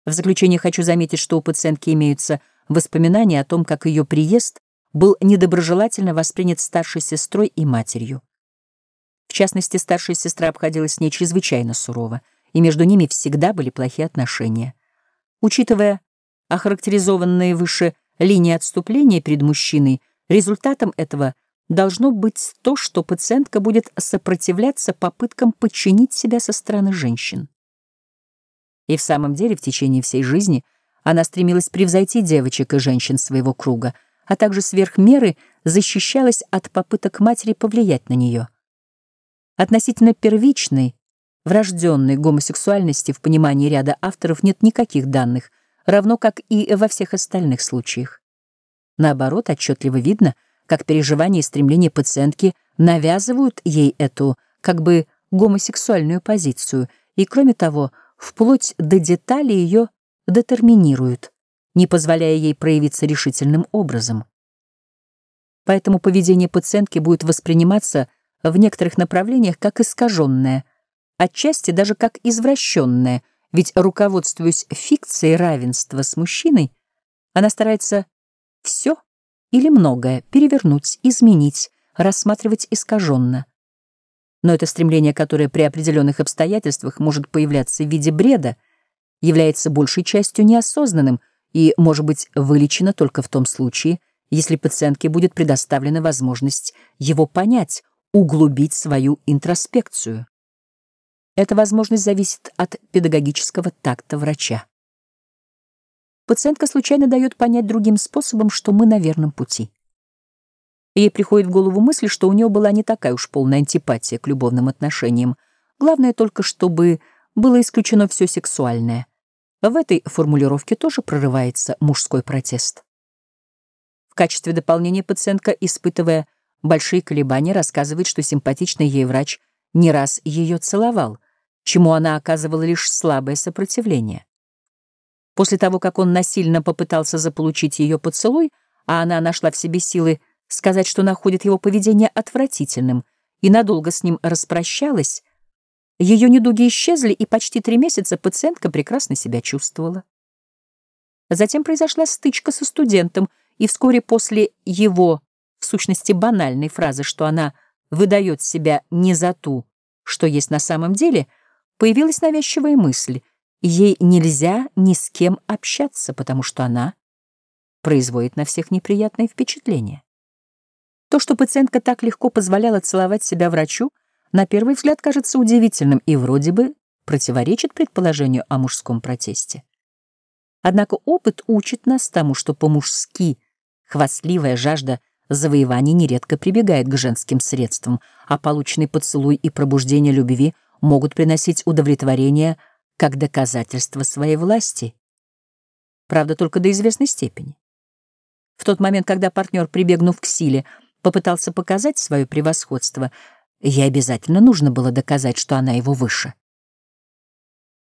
В заключение хочу заметить, что у пациентки имеются воспоминания о том, как ее приезд был недоброжелательно воспринят старшей сестрой и матерью. В частности, старшая сестра обходилась с ней чрезвычайно сурово, и между ними всегда были плохие отношения. Учитывая охарактеризованные выше линии отступления перед мужчиной, результатом этого должно быть то, что пациентка будет сопротивляться попыткам подчинить себя со стороны женщин. И в самом деле в течение всей жизни она стремилась превзойти девочек и женщин своего круга, а также сверх меры защищалась от попыток матери повлиять на нее. Относительно первичной, врожденной гомосексуальности в понимании ряда авторов нет никаких данных, равно как и во всех остальных случаях. Наоборот, отчетливо видно, как переживания и стремления пациентки навязывают ей эту, как бы, гомосексуальную позицию, и, кроме того, вплоть до деталей ее детерминируют, не позволяя ей проявиться решительным образом. Поэтому поведение пациентки будет восприниматься в некоторых направлениях как искаженное, отчасти даже как извращенное, ведь, руководствуясь фикцией равенства с мужчиной, она старается все или многое перевернуть, изменить, рассматривать искаженно. Но это стремление, которое при определенных обстоятельствах может появляться в виде бреда, является большей частью неосознанным и может быть вылечено только в том случае, если пациентке будет предоставлена возможность его понять, углубить свою интроспекцию. Эта возможность зависит от педагогического такта врача. Пациентка случайно дает понять другим способом, что мы на верном пути. Ей приходит в голову мысль, что у нее была не такая уж полная антипатия к любовным отношениям. Главное только, чтобы было исключено все сексуальное. В этой формулировке тоже прорывается мужской протест. В качестве дополнения пациентка, испытывая большие колебания, рассказывает, что симпатичный ей врач не раз ее целовал, чему она оказывала лишь слабое сопротивление. После того, как он насильно попытался заполучить ее поцелуй, а она нашла в себе силы сказать, что находит его поведение отвратительным, и надолго с ним распрощалась, ее недуги исчезли, и почти 3 месяца пациентка прекрасно себя чувствовала. Затем произошла стычка со студентом, и вскоре после его, в сущности, банальной фразы, что она выдает себя не за ту, что есть на самом деле, появилась навязчивая мысль: ей нельзя ни с кем общаться, потому что она производит на всех неприятное впечатление. То, что пациентка так легко позволяла целовать себя врачу, на первый взгляд кажется удивительным и вроде бы противоречит предположению о мужском протесте. Однако опыт учит нас тому, что по-мужски хвастливая жажда завоеваний нередко прибегает к женским средствам, а полученный поцелуй и пробуждение любви могут приносить удовлетворение как доказательство своей власти. Правда, только до известной степени. В тот момент, когда партнер, прибегнув к силе, попытался показать свое превосходство, ей обязательно нужно было доказать, что она его выше.